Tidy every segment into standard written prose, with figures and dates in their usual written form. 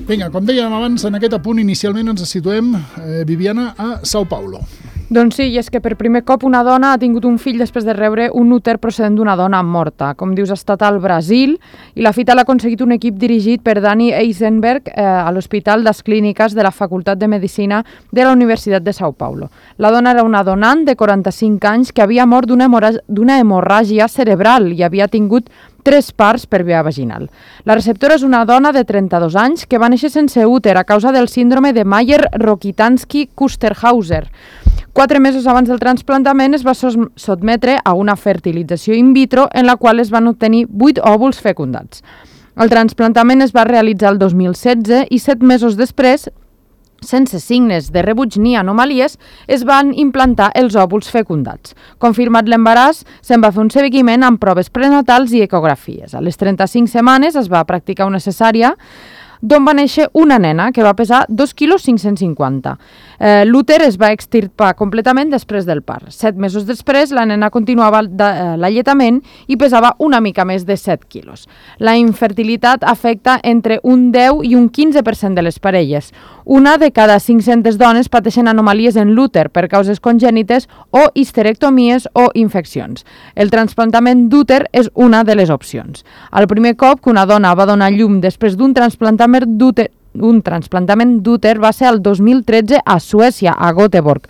Vinga, com dèiem abans, en aquest apunt inicialment ens situem, Viviana, a São Paulo. Doncs sí, i és que per primer cop una dona ha tingut un fill després de rebre un úter procedent d'una dona morta. Com dius, ha estat al Brasil i la fita l'ha aconseguit un equip dirigit per Dani Eisenberg a l'Hospital das Clínicas de la Facultat de Medicina de la Universitat de São Paulo. La dona era una donant de 45 anys que havia mort d'una hemorràgia cerebral i havia tingut 3 parts per via vaginal. La receptora és una dona de 32 anys que va néixer sense úter a causa del síndrome de Mayer-Rokitansky-Kusterhauser. 4 mesos abans del trasplantament es va sotmetre a una fertilització in vitro en la qual es van obtenir 8 òvuls fecundats. El trasplantament es va realitzar el 2016 i 7 mesos després, sense signes de rebuig ni anomalies, es van implantar els òvuls fecundats. Confirmat l'embaràs, se'n va fer un seguiment amb proves prenatals i ecografies. A les 35 setmanes es va practicar una cesària, d'on va néixer una nena que va pesar 2,550 kg. L'úter es va extirpar completament després del part. 7 mesos després, la nena continuava l'alletament i pesava una mica més de 7 quilos. La infertilitat afecta entre un 10 i un 15% de les parelles. Una de cada 500 dones pateixen anomalies en l'úter per causes congènites o histerectomies o infeccions. El trasplantament d'úter és una de les opcions. El primer cop que una dona va donar llum després d'un trasplantament d'úter va ser el 2013 a Suècia, a Göteborg.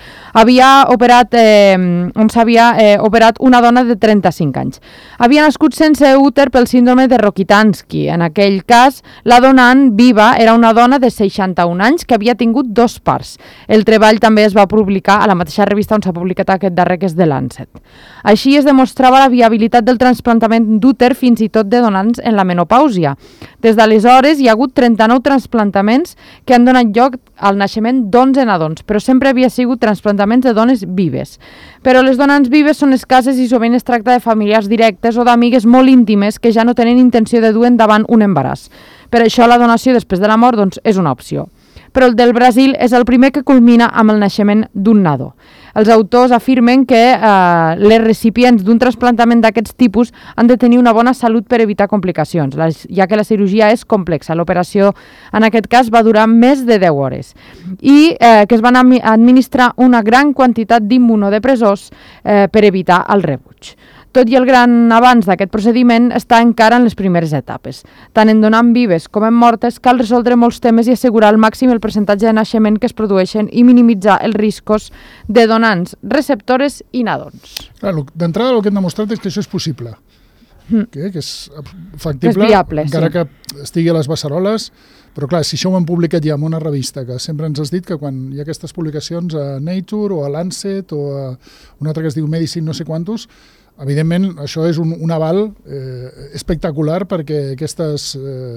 On s'havia operat una dona de 35 anys. Havia nascut sense úter pel síndrome de Rokitansky. En aquell cas, la donant viva era una dona de 61 anys que havia tingut 2 parts. El treball també es va publicar a la mateixa revista on s'ha publicat aquest darrer, que és The Lancet. Així es demostrava la viabilitat del trasplantament d'úter fins i tot de donants en la menopàusia. Des d'aleshores hi ha hagut 39 trasplantaments que han donat lloc al naixement d'11 nadons, però sempre havia sigut trasplantaments de dones vives. Però les donants vives són escasses i sovint es tracta de familiars directes o d'amigues molt íntimes que ja no tenen intenció de dur endavant un embaràs. Per això la donació després de la mort és una opció. Però el del Brasil és el primer que culmina amb el naixement d'un nadó. Els autors afirmen que les recipients d'un trasplantament d'aquests tipus han de tenir una bona salut per evitar complicacions, ja que la cirurgia és complexa. L'operació, en aquest cas, va durar més de 10 hores i que es van administrar una gran quantitat d'immunodepressors per evitar el rebuig. Tot i el gran avanç d'aquest procediment està encara en les primeres etapes. Tant en donant vives com en mortes cal resoldre molts temes i assegurar al màxim el percentatge de naixement que es produeixen i minimitzar els riscos de donants, receptores i nadons. D'entrada el que hem demostrat és que això és possible, que és factible, és viable, encara que estigui a les beceroles, però clar, si això ho hem publicat ja en una revista, que sempre ens has dit que quan hi ha aquestes publicacions a Nature o a Lancet o a una altra que es diu Medicine no sé quantos, evidentment això és un aval espectacular perquè aquestes...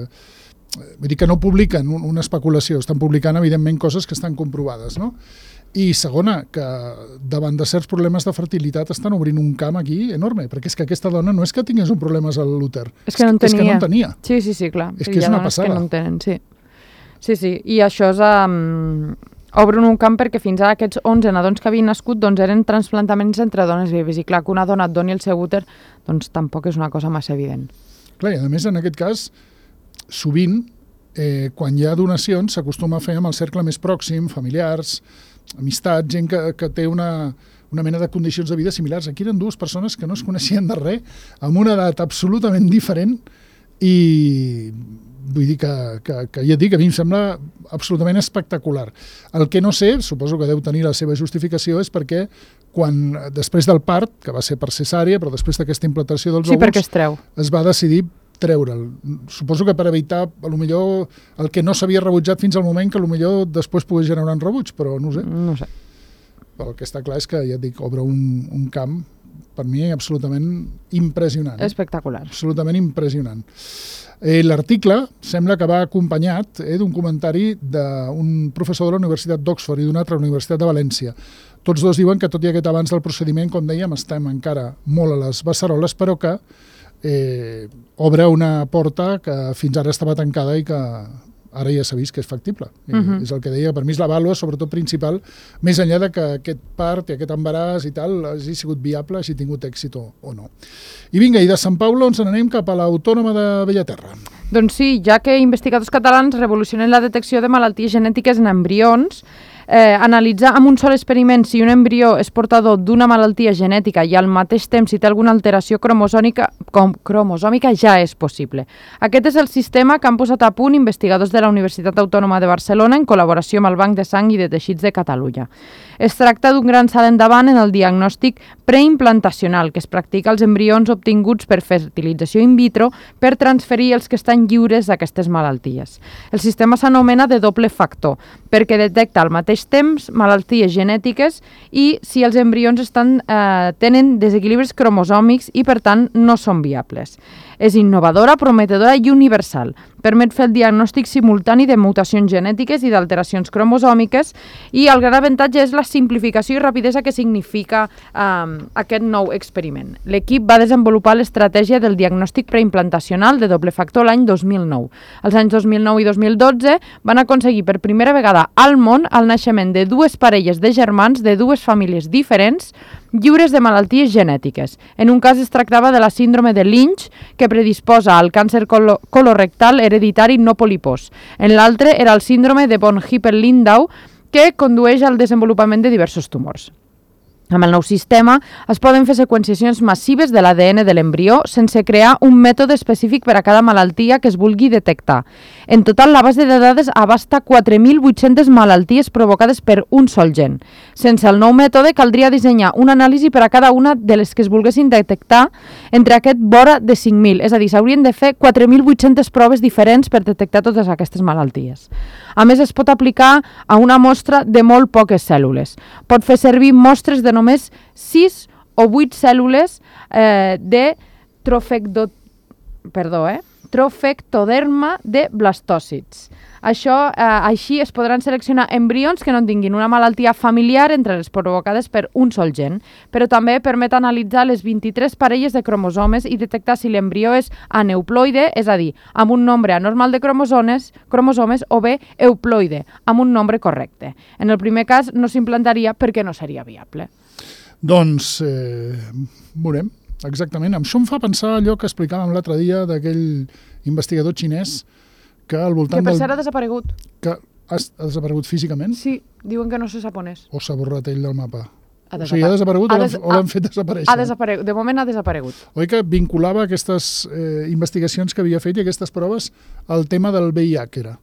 vull dir que no publiquen una especulació, estan publicant evidentment coses que estan comprovades, no? I segona, que davant de certs problemes de fertilitat estan obrint un camp aquí enorme, perquè és que aquesta dona no és que tingués un problemes a l'úter, és que no en tenia. Sí, clar. És que és una passada. Que no en tenen, sí. Sí, i això és... obren un camp perquè fins ara aquests 11 nadons que havien nascut eren trasplantaments entre dones vives i clar, que una dona et doni el seu úter doncs tampoc és una cosa massa evident. Clar, i a més en aquest cas sovint quan hi ha donacions s'acostuma a fer amb el cercle més pròxim, familiars, amistats, gent que té una mena de condicions de vida similars. Aquí eren 2 persones que no es coneixien de res, amb una edat absolutament diferent i vull dir que ja et dic, a mi em sembla absolutament espectacular. El que no sé, suposo que deu tenir la seva justificació, és perquè quan després del part, que va ser per cesària, però després d'aquesta implantació dels òvuls, es va decidir treure'l. Suposo que per evitar potser el que no s'havia rebutjat fins al moment que potser després pogués generar un rebuig, però no ho sé. No sé. El que està clar és que, ja et dic, obre un camp per mi absolutament impressionant. Espectacular. Absolutament impressionant. L'article sembla que va acompanyat d'un comentari d'un professor de la Universitat d'Oxford i d'una altra Universitat de València. Tots dos diuen que tot i aquest avanç del procediment, com dèiem, estem encara molt a les beceroles, però que obre una porta que fins ara estava tancada i que ara ja s'ha vist que és factible. És el que deia, per mi és la vàlua, sobretot principal, més enllà de que aquest part i aquest embaràs i tal hagi sigut viable, hagi tingut èxit o no. I vinga, i de Sant Paulo ens n'anem cap a l'Autònoma de Bellaterra. Doncs sí, ja que investigadors catalans revolucionen la detecció de malalties genètiques en embrions, analitzar amb un sol experiment si un embrió és portador d'una malaltia genètica i al mateix temps si té alguna alteració cromosòmica ja és possible. Aquest és el sistema que han posat a punt investigadors de la Universitat Autònoma de Barcelona en col·laboració amb el Banc de Sang i de Teixits de Catalunya. Es tracta d'un gran salt endavant en el diagnòstic preimplantacional que es practica als embrions obtinguts per fertilització in vitro per transferir els que estan lliures d'aquestes malalties. El sistema s'anomena de doble factor perquè detecta al mateix temps malalties genètiques i si els embrions tenen desequilibris cromosòmics i per tant no són viables. És innovadora, prometedora i universal. Permet fer el diagnòstic simultani de mutacions genètiques i d'alteracions cromosòmiques i el gran avantatge és la simplificació i rapidesa que significa aquest nou experiment. L'equip va desenvolupar l'estratègia del diagnòstic preimplantacional de doble factor l'any 2009. Els anys 2009 i 2012 van aconseguir per primera vegada al món el naixement de dues parelles de germans de dues famílies diferents lliures de malalties genètiques. En un cas es tractava de la síndrome de Lynch, que predisposa al càncer colorectal hereditari no polipós. En l'altre era el síndrome de von Hippel-Lindau, que condueix al desenvolupament de diversos tumors. Amb el nou sistema es poden fer seqüenciacions massives de l'ADN de l'embrió sense crear un mètode específic per a cada malaltia que es vulgui detectar. En total, la base de dades abasta 4.800 malalties provocades per un sol gen. Sense el nou mètode, caldria dissenyar un anàlisi per a cada una de les que es volguessin detectar entre aquest vora de 5.000. És a dir, s'haurien de fer 4.800 proves diferents per detectar totes aquestes malalties. A més, es pot aplicar a una mostra de molt poques cèl·lules. Pot fer servir mostres de només 6 o 8 cèl·lules de trofectoderma de blastòcits. Així es podran seleccionar embrions que no tinguin una malaltia familiar entre les provocades per un sol gen, però també permet analitzar les 23 parelles de cromosomes i detectar si l'embrió és aneuploide, és a dir, amb un nombre anormal de cromosomes o bé euploide, amb un nombre correcte. En el primer cas no s'implantaria perquè no seria viable. Doncs veurem, exactament. Això em fa pensar allò que explicàvem l'altre dia d'aquell investigador xinès que al voltant que per cert ha desaparegut. Que ha desaparegut físicament? Sí, diuen que no se sap on és. O s'ha borrat ell del mapa? O sigui, ha desaparegut o l'han fet desaparèixer? Ha desaparegut. De moment ha desaparegut. Oi que vinculava aquestes investigacions que havia fet i aquestes proves al tema del VIH, era?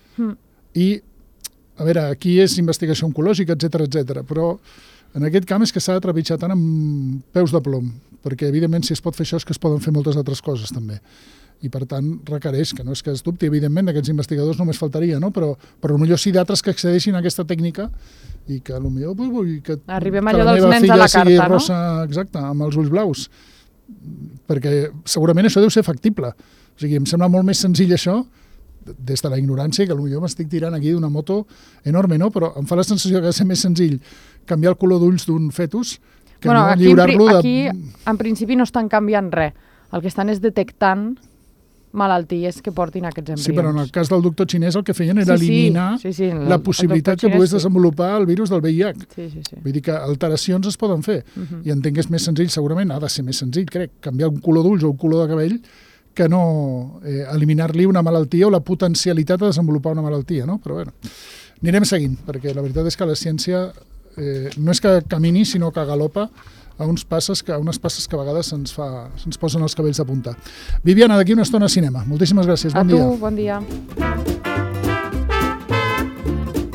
I, a veure, aquí és investigació oncològica, etc, però en aquest camp és que s'ha de trepitjar tant amb peus de plom, perquè evidentment si es pot fer això és que es poden fer moltes altres coses també. I per tant requereix, que no és que es dubti, evidentment, d'aquests investigadors només faltaria, no? Però potser sí d'altres que accedeixin a aquesta tècnica i que potser vull que arribem allò dels nens a la carta, sigui rosa, exacte, amb els ulls blaus. Perquè segurament això deu ser factible. O sigui, em sembla molt més senzill això, des de la ignorància, que potser m'estic tirant aquí d'una moto enorme, no? Però em fa la sensació que ha de ser més senzill canviar el color d'ulls d'un fetus que no lliurar-lo de... Aquí, en principi, no estan canviant res. El que estan és detectant malalties que portin aquests embrions. Sí, però en el cas del doctor xinès el que feien era eliminar la possibilitat que pogués desenvolupar el virus del VIH. Sí. Vull dir que alteracions es poden fer. I entenc que és més senzill, segurament ha de ser més senzill, crec, canviar un color d'ulls o un color de cabell que no eliminar-li una malaltia o la potencialitat de desenvolupar una malaltia, no? Però bueno, anirem seguint, perquè la veritat és que la ciència no és que camini, sinó que galopa a unes passes que a vegades se'ns posen els cabells de punta. Viviana, d'aquí una estona a cinema. Moltíssimes gràcies. Bon dia. A tu, bon dia.